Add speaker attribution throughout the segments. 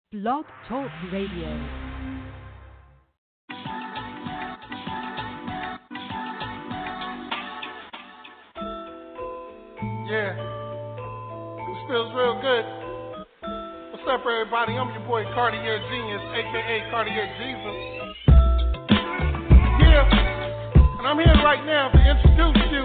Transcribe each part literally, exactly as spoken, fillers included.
Speaker 1: Blog Talk Radio.
Speaker 2: Yeah, this feels real good. What's up, everybody? I'm your boy Cartier Genius, aka Cartier Jesus. Yeah, and I'm here right now to introduce you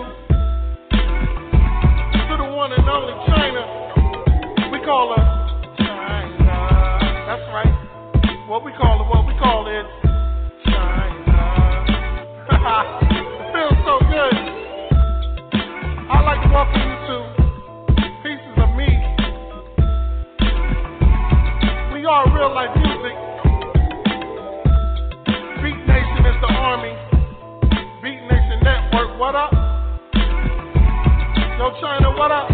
Speaker 2: to the one and only China. We call her China. That's right. What we call it, what we call it, China. It feels so good. I'd like to welcome you to Pieces of Me. We are real life music. Beat Nation is the army. Beat Nation Network, what up? Yo, China, what up?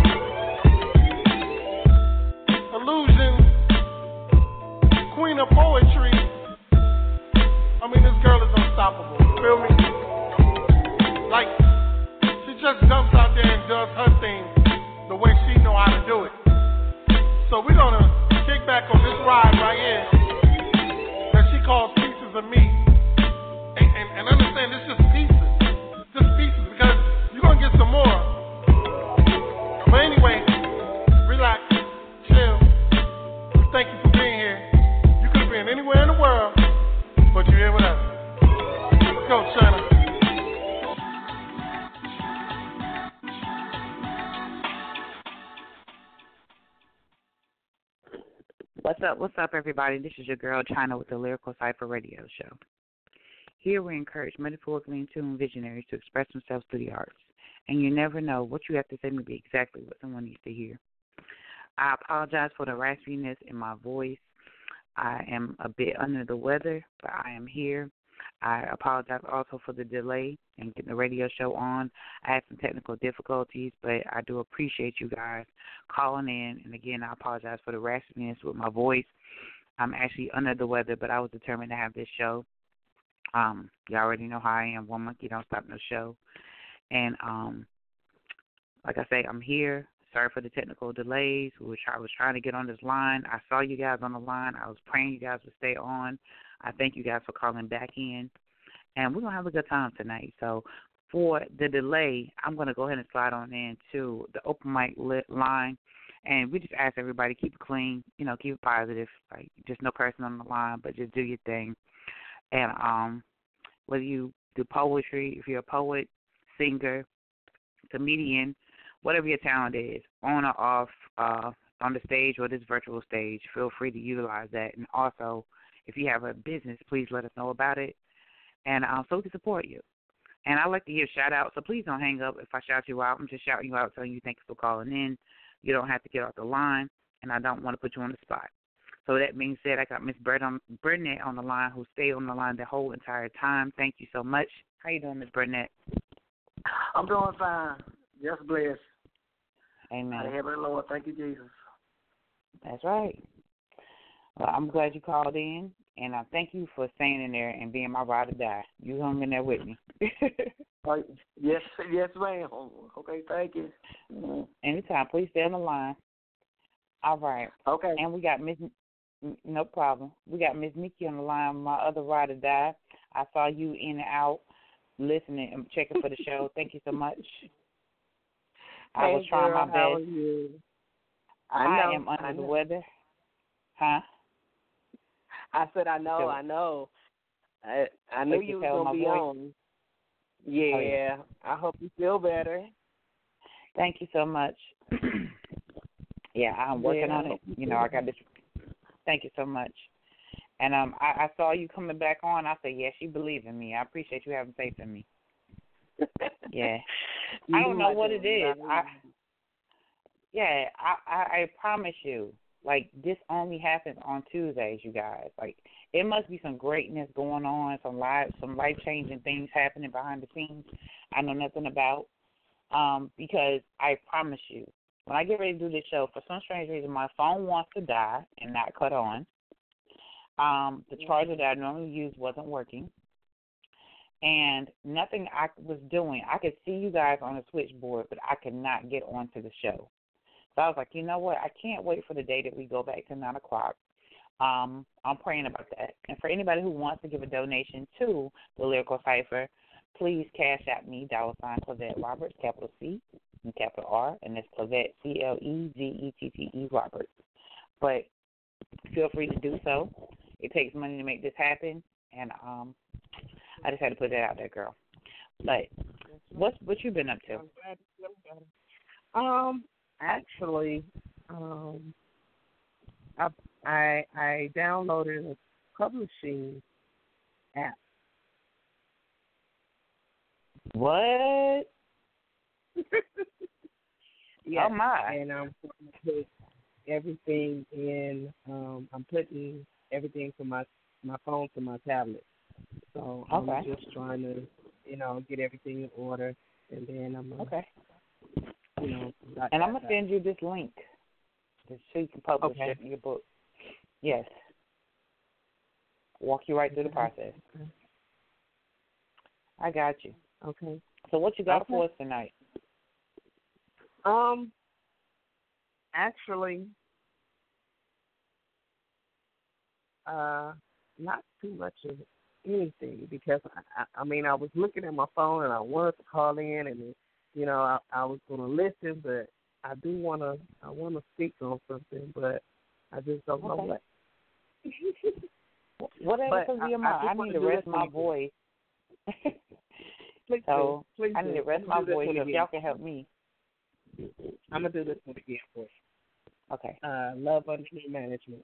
Speaker 2: Illusion, Queen of Poetry. I mean, this girl is unstoppable. You feel me? Like, she just jumps out there and does her thing the way she know how to do it. So we're gonna kick back on this ride right here that she calls Pieces of Me. And, and, and understand it's just pieces. Just pieces, because you're gonna get some more. But anyway, relax, chill. We thank you for being here. You could have been anywhere in the world, but you're here with us. Let's go, China.
Speaker 3: What's up, what's up, everybody? This is your girl, China, with the Lyrical Cypher Radio Show. Here we encourage metaphorically in tune visionaries to express themselves through the arts. And you never know what you have to say may be exactly what someone needs to hear. I apologize for the raspiness in my voice. I am a bit under the weather, but I am here. I apologize also for the delay in getting the radio show on. I had some technical difficulties, but I do appreciate you guys calling in. And, again, I apologize for the raspiness with my voice. I'm actually under the weather, but I was determined to have this show. Um, you already know how I am. One monkey don't stop no show. And, um, like I say, I'm here. Sorry for the technical delays. Which I was trying to get on this line. I saw you guys on the line. I was praying you guys would stay on. I thank you guys for calling back in. And we're going to have a good time tonight. So for the delay, I'm going to go ahead and slide on into the open mic lit line. And we just ask everybody, keep it clean, you know, keep it positive. Like, just no person on the line, but just do your thing. And um, whether you do poetry, if you're a poet, singer, comedian, whatever your talent is, on or off, uh, on the stage or this virtual stage, feel free to utilize that. And also, if you have a business, please let us know about it, and um, so we can support you. And I like to give shout-outs, so please don't hang up if I shout you out. I'm just shouting you out, telling you thank you for calling in. You don't have to get off the line, and I don't want to put you on the spot. So that being said, I got Miss Burnett on the line, who stayed on the line the whole entire time. Thank you so much. How you doing, Miss Burnett?
Speaker 4: I'm doing fine. Just blessed.
Speaker 3: Amen.
Speaker 4: Heavenly Lord, thank you, Jesus.
Speaker 3: That's right. Well, I'm glad you called in, and I thank you for staying in there and being my ride or die. You hung in there with me.
Speaker 4: uh, yes, yes, ma'am. Okay, thank you.
Speaker 3: Anytime. Please stay on the line. All right.
Speaker 4: Okay.
Speaker 3: And we got Miss. No problem. We got Miss Nikki on the line, my other ride or die. I saw you in and out, listening and checking for the show. Thank you so much. I
Speaker 4: hey,
Speaker 3: was trying
Speaker 4: girl,
Speaker 3: my
Speaker 4: how
Speaker 3: best.
Speaker 4: Are you?
Speaker 3: I,
Speaker 4: I, know,
Speaker 3: am under
Speaker 4: I
Speaker 3: the
Speaker 4: know.
Speaker 3: weather. Huh?
Speaker 4: I said I know,
Speaker 3: so,
Speaker 4: I know. I I knew you was gonna be
Speaker 3: voice?
Speaker 4: on. Yeah,
Speaker 3: oh, yeah,
Speaker 4: I hope you feel better.
Speaker 3: Thank you so much. yeah, I'm working
Speaker 4: yeah,
Speaker 3: on it. You know, I got this. Thank you so much. And um, I, I saw you coming back on. I said, yeah, she believes in me. I appreciate you having faith in me. Yeah. I don't know what it is. I, yeah, I, I, I promise you, like, this only happens on Tuesdays, you guys. Like, it must be some greatness going on, some life, some life-changing things happening behind the scenes I know nothing about. Um, because I promise you, when I get ready to do this show, for some strange reason, my phone wants to die and not cut on. Um, the charger that I normally use wasn't working. And nothing I was doing, I could see you guys on the switchboard, but I could not get onto the show. So I was like, you know what? I can't wait for the day that we go back to nine o'clock. Um, I'm praying about that. And for anybody who wants to give a donation to the Lyrical Cipher, please cash at me, dollar sign Clevette Roberts, capital C and capital R, and it's Clevette, C L E V E T T E Roberts. But feel free to do so. It takes money to make this happen, and um, I just had to put that out there, girl. But what's what you been up to?
Speaker 5: Um, actually, um, I I I downloaded a publishing app.
Speaker 3: What?
Speaker 5: Yeah,
Speaker 3: oh my!
Speaker 5: And I'm putting put everything in. Um, I'm putting everything from my my phone to my tablet. So I'm
Speaker 3: okay.
Speaker 5: just trying to, you know, get everything in order, and then I'm gonna,
Speaker 3: okay.
Speaker 5: You know,
Speaker 3: and I'm gonna send you this link so you can publish
Speaker 5: okay.
Speaker 3: your book. Yes. Walk you right through the process.
Speaker 5: Okay.
Speaker 3: I got you.
Speaker 5: Okay.
Speaker 3: So what you got
Speaker 5: okay.
Speaker 3: for us tonight?
Speaker 5: Um, actually, uh, not too much of anything because I, I, I mean I was looking at my phone and I wanted to call in and you know I, I was going to listen, but I do want to I want to speak on something, but I just don't know
Speaker 3: okay.
Speaker 5: what.
Speaker 3: Whatever comes to your mind. I, I need to rest my voice.
Speaker 5: Please
Speaker 3: so
Speaker 5: do. Please
Speaker 3: I need to rest my voice. So if y'all can help me.
Speaker 5: I'm gonna do this one again for you.
Speaker 3: Okay.
Speaker 5: Uh, love under management.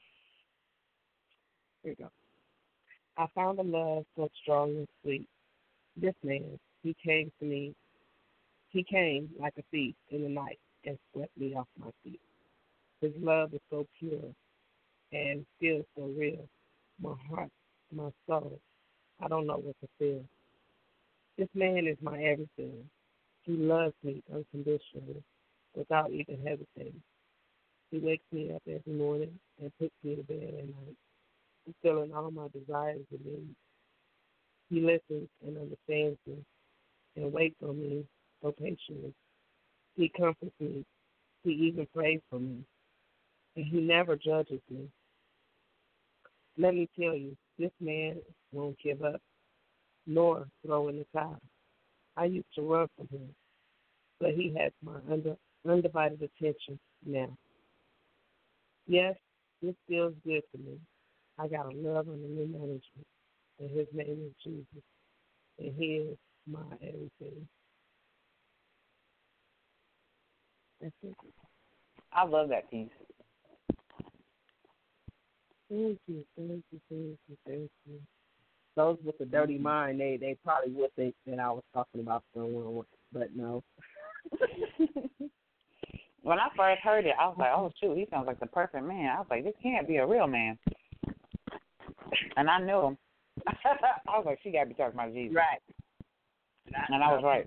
Speaker 5: Here you go. I found a love so strong and sweet. This man, he came to me. He came like a thief in the night and swept me off my feet. His love is so pure and feels so real. My heart, my soul, I don't know what to feel. This man is my everything. He loves me unconditionally, without even hesitating. He wakes me up every morning and puts me to bed at night, fulfilling all my desires and needs. He listens and understands me and waits on me so patiently. He comforts me. He even prays for me. And he never judges me. Let me tell you, this man won't give up, nor throw in the towel. I used to run from him, but he has my under, undivided attention now. Yes, this feels good to me. I got a love under new management, and his name is Jesus, and he is my everything. That's it.
Speaker 3: I love that piece.
Speaker 5: Thank you, thank you, thank you, thank you. Those with the dirty mind, they, they probably would think that I was talking about someone, but no.
Speaker 3: When I first heard it, I was like, oh, shoot, he sounds like the perfect man. I was like, this can't be a real man. And I knew him. I was like, she got to be talking about Jesus.
Speaker 5: Right.
Speaker 3: And I was right.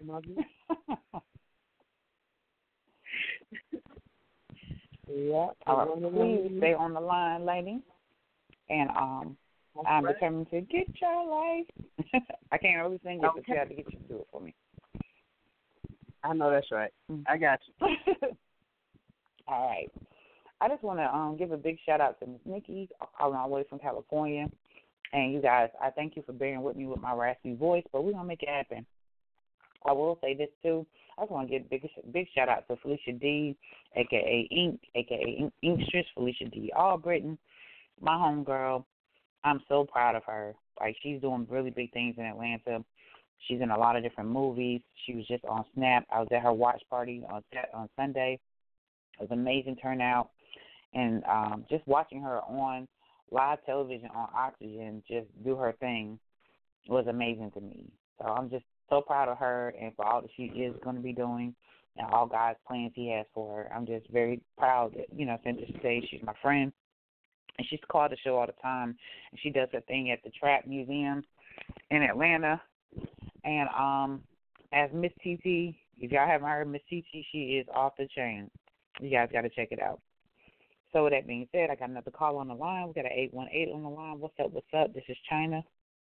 Speaker 5: Yeah.
Speaker 3: All right, please stay on the line, lady. And um,
Speaker 5: That's
Speaker 3: I'm
Speaker 5: right.
Speaker 3: determined to get your life. I can't really sing it,
Speaker 5: okay.
Speaker 3: but you have to get you to do it for me.
Speaker 5: I know that's right.
Speaker 3: Mm.
Speaker 5: I got you.
Speaker 3: All right. I just want to um, give a big shout-out to Miss Nikki, calling all the way from California. And you guys, I thank you for bearing with me with my raspy voice, but we're going to make it happen. I will say this, too. I just want to give a big, big shout-out to Felicia D, a k a. Ink, a k a. Ink, Inkstress, Felicia D. Albritton, my homegirl. I'm so proud of her. Like, she's doing really big things in Atlanta. She's in a lot of different movies. She was just on Snap. I was at her watch party on on Sunday. It was an amazing turnout. And um, just watching her on live television on Oxygen just do her thing was amazing to me. So I'm just so proud of her and for all that she is going to be doing and all God's plans he has for her. I'm just very proud that, you know, since today she's my friend. And she's called the show all the time. And she does her thing at the Trap Museum in Atlanta. And um, as Miss T T, if y'all haven't heard Miss T T, she is off the chain. You guys got to check it out. So with that being said, I got another call on the line. We got an eight one eight on the line. What's up, what's up? This is China.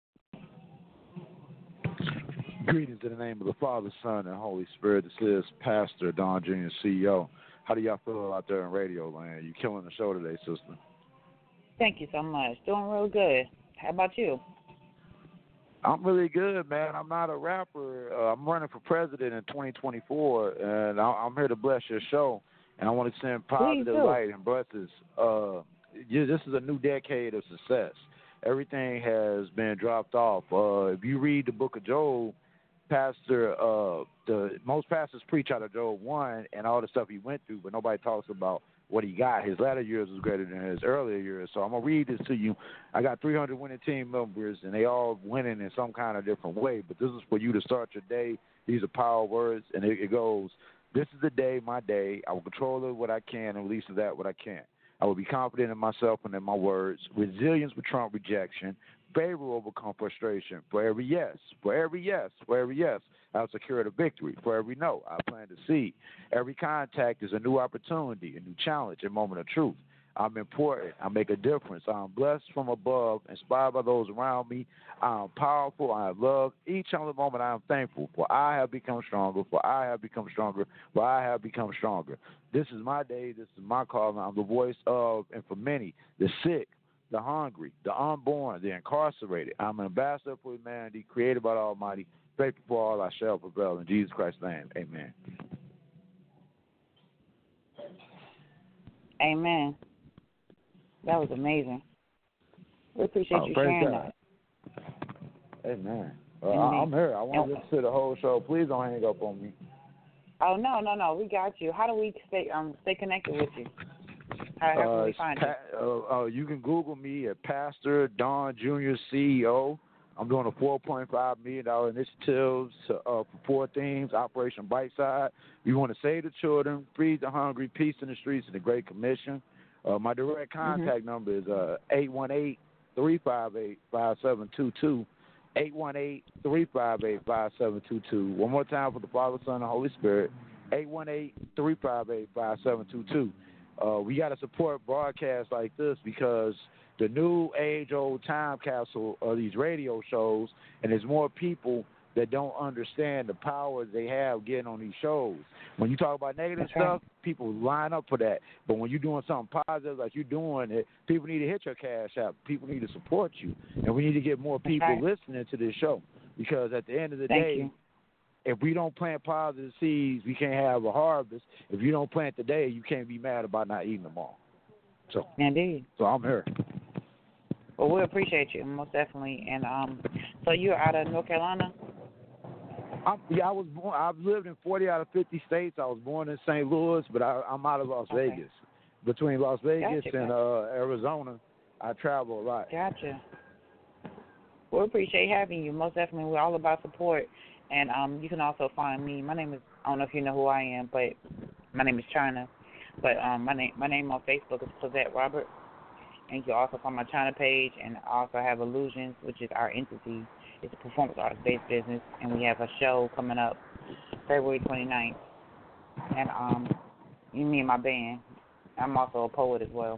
Speaker 6: Greetings in the name of the Father, Son, and Holy Spirit. This is Pastor Don Junior, C E O. How do y'all feel out there in radio land? You killing the show today, sister.
Speaker 3: Thank you so much. Doing real good. How about you?
Speaker 6: I'm really good, man. I'm not a rapper. Uh, I'm running for president in twenty twenty-four, and I- I'm here to bless your show. And I want to send positive
Speaker 3: do.
Speaker 6: light and blessings. Uh, yeah, this is a new decade of success. Everything has been dropped off. Uh, if you read the book of Job, Pastor, uh, the most pastors preach out of Job one and all the stuff he went through, but nobody talks about what he got. His latter years was greater than his earlier years. So I'm gonna read this to you. I got three hundred winning team members, and they all winning in some kind of different way. But this is for you to start your day. These are power words, and it, it goes: "This is the day, my day. I will control it what I can, and release of that what I can't. I will be confident in myself and in my words. Resilience will trump rejection. Favor will overcome frustration. For every yes, for every yes, for every yes, I'll secure the victory. For every no, I plant the seed. Every contact is a new opportunity, a new challenge, a moment of truth. I'm important. I make a difference. I'm blessed from above, inspired by those around me. I'm powerful. I am loved. Each and every moment I am thankful, for I have become stronger, for I have become stronger, for I have become stronger. This is my day. This is my call. I'm the voice of, and for many, the sick, the hungry, the unborn, the incarcerated. I'm an ambassador for humanity, created by the Almighty. Faithful for all, I shall prevail. In Jesus Christ's name, amen.
Speaker 3: Amen. That was amazing. We appreciate
Speaker 6: Oh,
Speaker 3: you
Speaker 6: praise
Speaker 3: sharing
Speaker 6: God.
Speaker 3: that.
Speaker 6: Amen. Uh,
Speaker 3: Indeed.
Speaker 6: I'm here. I want to
Speaker 3: And-
Speaker 6: listen to the whole show. Please don't hang up on me.
Speaker 3: Oh no, no, no. We got you. How do we stay um stay connected with you? How, how can
Speaker 6: Uh,
Speaker 3: we
Speaker 6: it's
Speaker 3: find
Speaker 6: pa- uh, uh, you can Google me at Pastor Don Junior C E O. I'm doing a four point five million dollars initiative to, uh, for four themes: Operation Brightside. We want to save the children, feed the hungry, peace in the streets, and the Great Commission. Uh, my direct contact
Speaker 3: mm-hmm.
Speaker 6: number is uh, eight one eight, three five eight, five seven two two. eight one eight, three five eight, five seven two two. One more time for the Father, Son, and Holy Spirit. eight one eight, three five eight, five seven two two. Uh, we got to support broadcasts like this because the new age-old time capsule of these radio shows, and there's more people that don't understand the power they have getting on these shows. When you talk about negative
Speaker 3: That's
Speaker 6: stuff,
Speaker 3: right.
Speaker 6: people line up for that. But when you're doing something positive like you're doing, it, people need to hit your cash app. People need to support you. And we need to get more people
Speaker 3: right.
Speaker 6: listening to this show because at the end of the
Speaker 3: Thank
Speaker 6: day,
Speaker 3: you.
Speaker 6: if we don't plant positive seeds, we can't have a harvest. If you don't plant today, you can't be mad about not eating them all. So,
Speaker 3: Indeed.
Speaker 6: so I'm here.
Speaker 3: Well, we appreciate you most definitely. And um, so you're out of North Carolina?
Speaker 6: I'm, yeah, I was born. I've lived in forty out of fifty states. I was born in Saint Louis, but I, I'm out of Las
Speaker 3: Okay.
Speaker 6: Vegas. Between Las Vegas
Speaker 3: Gotcha,
Speaker 6: and
Speaker 3: gotcha.
Speaker 6: uh, Arizona, I travel a lot.
Speaker 3: Gotcha. We appreciate having you. Most definitely, we're all about support. And um, you can also find me. My name is, I don't know if you know who I am, but my name is China. But um, my name my name on Facebook is Cosette Robert. And you can also find my China page. And I also have Illusions, which is our entity. It's a performance arts-based business. And we have a show coming up February twenty-ninth. And um, you, me and my band. I'm also a poet as well.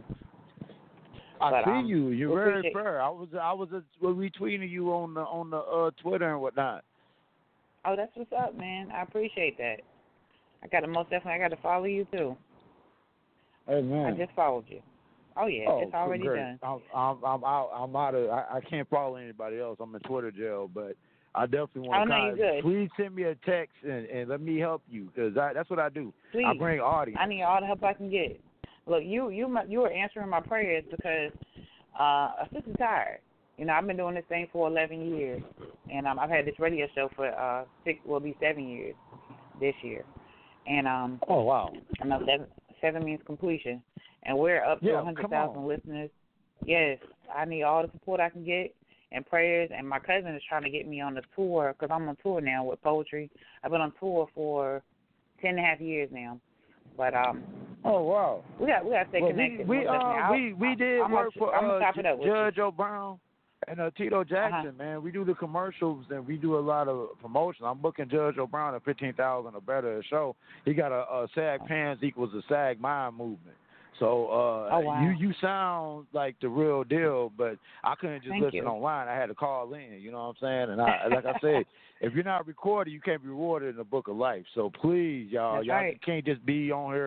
Speaker 6: I
Speaker 3: But,
Speaker 6: see
Speaker 3: um,
Speaker 6: you. You're
Speaker 3: we
Speaker 6: very
Speaker 3: appreciate-
Speaker 6: fair. I was I was uh, retweeting you on the on the uh, Twitter and whatnot.
Speaker 3: Oh, that's what's up, man. I appreciate that. I got to most definitely. I got to follow you too.
Speaker 6: Hey man.
Speaker 3: I just followed you. Oh yeah,
Speaker 6: oh,
Speaker 3: it's already
Speaker 6: great.
Speaker 3: done.
Speaker 6: I'm I'm I'm out. I'm out of. I, I can't follow anybody else. I'm in Twitter jail, but I definitely want
Speaker 3: Oh,
Speaker 6: to.
Speaker 3: no, you're good.
Speaker 6: Please send me a text and, and let me help you because that's what I do.
Speaker 3: Please,
Speaker 6: I bring audience.
Speaker 3: I need all the help I can get. Look, you you you were answering my prayers because uh, a sister's tired. You know, I've been doing this thing for eleven years, and um, I've had this radio show for uh, six, will be seven years this year. And um,
Speaker 6: Oh wow.
Speaker 3: I know seven seven means completion, and we're up to
Speaker 6: Yeah,
Speaker 3: a hundred
Speaker 6: come
Speaker 3: thousand
Speaker 6: on.
Speaker 3: listeners. Yes, I need all the support I can get and prayers. And my cousin is trying to get me on the tour because I'm on tour now with poetry. I've been on tour for ten and a half years now, but um.
Speaker 6: Oh wow.
Speaker 3: We got we got to stay
Speaker 6: Well,
Speaker 3: connected.
Speaker 6: we we,
Speaker 3: most definitely.
Speaker 6: uh,
Speaker 3: I'll-
Speaker 6: we we did
Speaker 3: I'm
Speaker 6: work
Speaker 3: gonna,
Speaker 6: for
Speaker 3: I'm gonna
Speaker 6: uh,
Speaker 3: chop it up with you.
Speaker 6: Judge O'Brown and uh, Tito Jackson,
Speaker 3: Uh-huh.
Speaker 6: man. We do the commercials and we do a lot of promotion. I'm booking Judge O'Brown at fifteen thousand or better a show. He got a, a SAG Pants equals a SAG Mind movement. So uh,
Speaker 3: Oh, wow.
Speaker 6: you you sound like the real deal, but I couldn't just
Speaker 3: Thank
Speaker 6: listen
Speaker 3: you.
Speaker 6: online. I had to call in. You know what I'm saying? And I, like I said, if you're not recorded, you can't be rewarded in the book of life. So please, y'all,
Speaker 3: That's
Speaker 6: y'all
Speaker 3: right.
Speaker 6: can't just be on here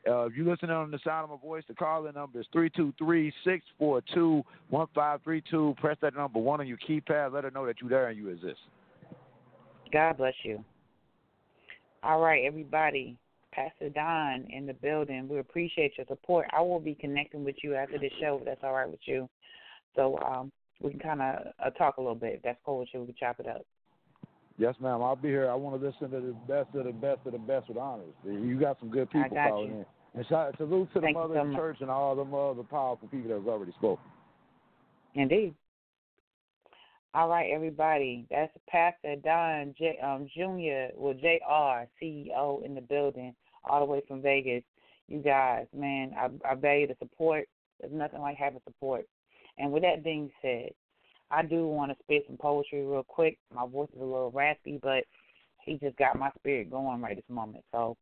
Speaker 6: Uh, if you're listening on the sound of my voice, the call-in number is three two three, six four two, one five three two. Press that number one on your keypad. Let her know that you're there and you exist.
Speaker 3: God bless you. All right, everybody. Pastor Don in the building. We appreciate your support. I will be connecting with you after the show, if that's all right with you. So um, we can kind of uh, talk a little bit. If that's cool with you, we can chop it up.
Speaker 6: Yes, ma'am. I'll be here. I want to listen to the best of the best of the best with honors. You got some good people calling
Speaker 3: you.
Speaker 6: in. And shout, salute to the
Speaker 3: Thank
Speaker 6: mother
Speaker 3: so
Speaker 6: of the
Speaker 3: much.
Speaker 6: church and all the other powerful people that have already spoken.
Speaker 3: Indeed. All right, everybody. That's Pastor Don J, um, Junior, well, J R, C E O in the building, all the way from Vegas. You guys, man, I, I value the support. There's nothing like having support. And with that being said, I do want to spit some poetry real quick. My voice is a little raspy, but he just got my spirit going right this moment. So,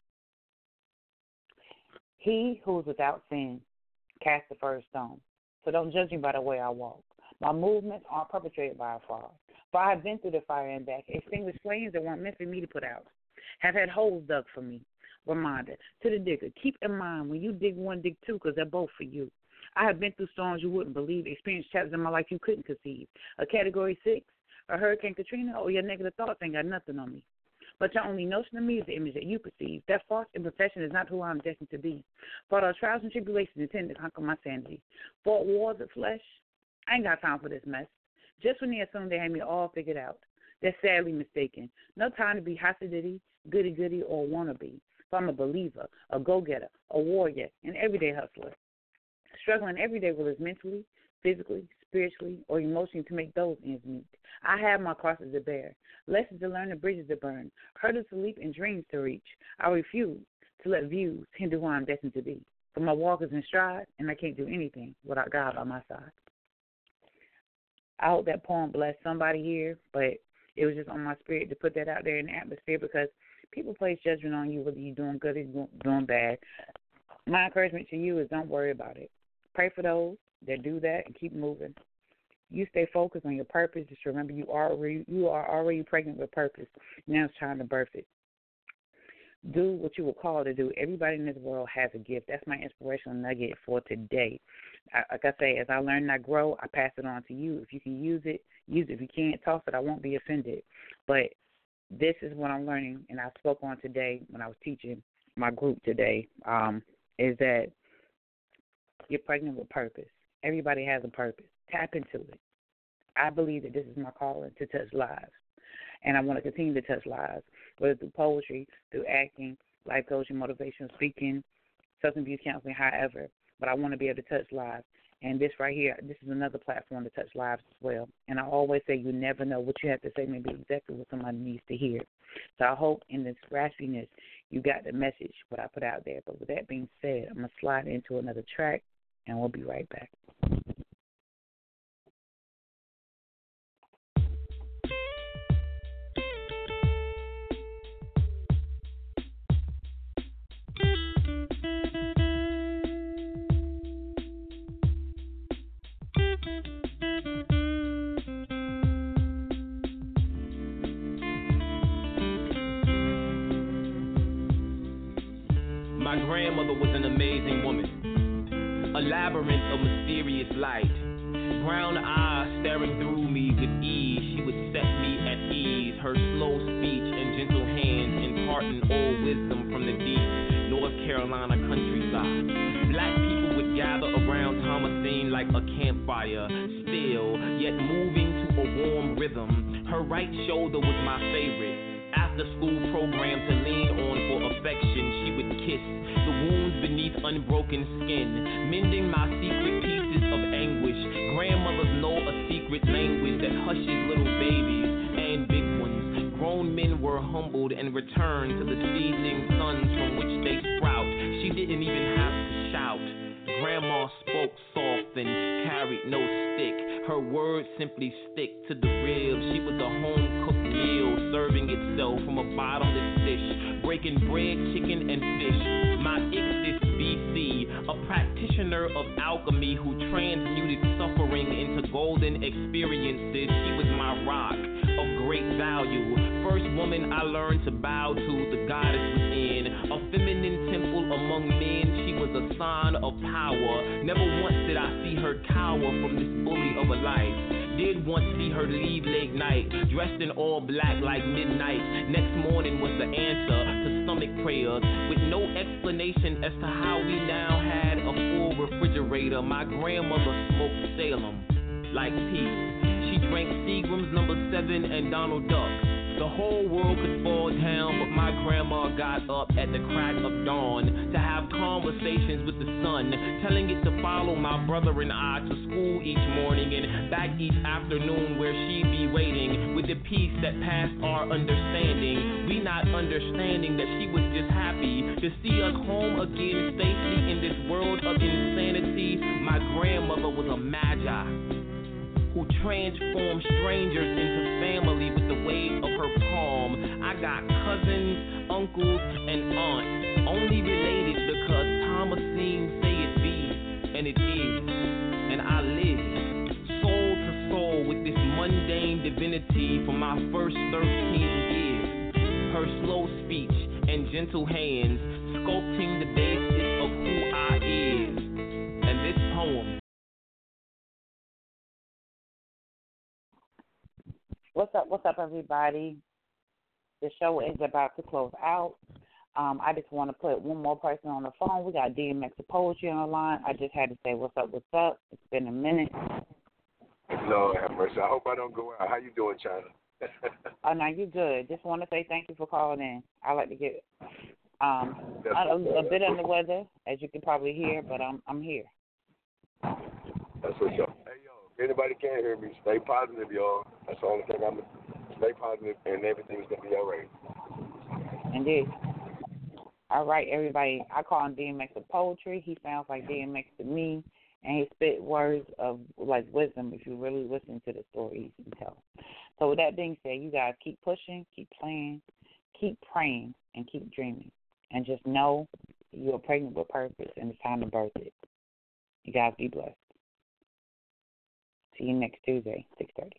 Speaker 3: he who is without sin cast the first stone. So don't judge me by the way I walk. My movements aren't perpetrated by a fraud. For I have been through the fire and back, extinguished flames that weren't meant for me to put out. Have had holes dug for me. Reminder to the digger, keep in mind when you dig one, dig two, because they're both for you. I have been through storms you wouldn't believe, experienced chapters in my life you couldn't conceive. A Category six, a Hurricane Katrina, or your negative thoughts ain't got nothing on me. But your only notion of me is the image that you perceive. That false imperfection is not who I'm destined to be. Fought our trials and tribulations intended to conquer my sanity. Fought wars of flesh. I ain't got time for this mess. Just when they assume they had me all figured out. They're sadly mistaken. No time to be Hasidity, goody-goody, or wannabe. If I'm a believer, a go-getter, a warrior, an everyday hustler. Struggling every day, whether it's mentally, physically, spiritually, or emotionally to make those ends meet. I have my crosses to bear, lessons to learn and bridges to burn, hurdles to leap and dreams to reach. I refuse to let views hinder who I'm destined to be. For my walk is in stride, and I can't do anything without God on my side. I hope that poem blessed somebody here, but it was just on my spirit to put that out there in the atmosphere because people place judgment on you whether you're doing good or doing bad. My encouragement to you is don't worry about it. Pray for those that do that and keep moving. You stay focused on your purpose. Just remember you are already, you are already pregnant with purpose. Now it's time to birth it. Do what you were called to do. Everybody in this world has a gift. That's my inspirational nugget for today. I, like I say, as I learn and I grow, I pass it on to you. If you can use it, use it. If you can't, toss it. I won't be offended. But this is what I'm learning, and I spoke on today when I was teaching my group today, um, is that you're pregnant with purpose. Everybody has a purpose. Tap into it. I believe that this is my calling to touch lives, and I want to continue to touch lives, whether through poetry, through acting, life coaching, motivational speaking, substance abuse counseling, however. But I want to be able to touch lives, and this right here, this is another platform to touch lives as well. And I always say you never know what you have to say may be exactly what somebody needs to hear. So I hope in this raspiness you got the message, what I put out there. But with that being said, I'm going to slide into another track, and we'll be right back.
Speaker 7: My grandmother was an amazing woman, a labyrinth of mysterious light. Brown eyes staring through me with ease, she would set me at ease. Her slow speech and gentle hands imparting old wisdom from the deep North Carolina countryside. Black people would gather around Thomasine like a campfire, still yet moving to a warm rhythm. Her right shoulder was my favorite. After school program to lean on for affection, she would kiss the wounds beneath unbroken skin, mending my secret pieces of anguish. Grandmothers know a secret language that hushes little babies and big ones. Grown men were humbled and returned to the seedling sons from which they sprout. She didn't even have to shout. Grandma spoke soft and carried no stick. Her words simply stick to the ribs. She was a home-cooked meal, serving itself from a bottomless dish, breaking bread, chicken, and fish. My Ixis B C, a practitioner of alchemy who transmuted suffering into golden experiences. She was my rock of great value. First woman I learned to bow to, the goddess within. A feminine temple among men, she was a sign of power. Never once did I see her cower from this bully of a life. Did once see her leave late night, dressed in all black like midnight. Next morning was the answer to stomach prayers, with no explanation as to how we now had a full refrigerator. My grandmother smoked Salem like peace. She drank Seagram's number seven and Donald Duck. The whole world could fall down, but my grandma got up at the crack of dawn to have conversations with the sun, telling it to follow my brother and I to school each morning and back each afternoon where she'd be waiting with the peace that passed our understanding. We not understanding that she was just happy to see us home again safely in this world of insanity. My grandmother was a magi who transformed strangers into family with the wave of her palm. I got cousins, uncles, and aunts, only related because Thomasine say it be, and it is, and I live soul to soul with this mundane divinity for my first thirteen years. Her slow speech and gentle hands sculpting the basis of who I is, and this poem.
Speaker 3: What's up, what's up, everybody? The show is about to close out. Um, I just want to put one more person on the phone. We got D M X of Poetry on the line. I just had to say, what's up, what's up? It's been a minute.
Speaker 8: Lord have mercy. I hope I don't go out. How you doing, China?
Speaker 3: Oh, no, you're good. Just want to say thank you for calling in. I like to get um, a, a bit under the weather, as you can probably hear, but I'm I'm here.
Speaker 8: That's what's up. Hey, yo, if anybody can't hear me, stay positive, y'all. That's the only thing I'm going to stay positive, and everything's going to be all right.
Speaker 3: Indeed. All right, everybody. I call him D M X of Poetry. He sounds like D M X to me, and he spit words of, like, wisdom if you really listen to the stories he tells. So with that being said, you guys keep pushing, keep playing, keep praying, and keep dreaming. And just know you're pregnant with purpose, and it's time to birth it. You guys be blessed. See you next Tuesday, six thirty.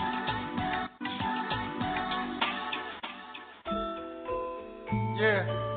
Speaker 2: Yeah.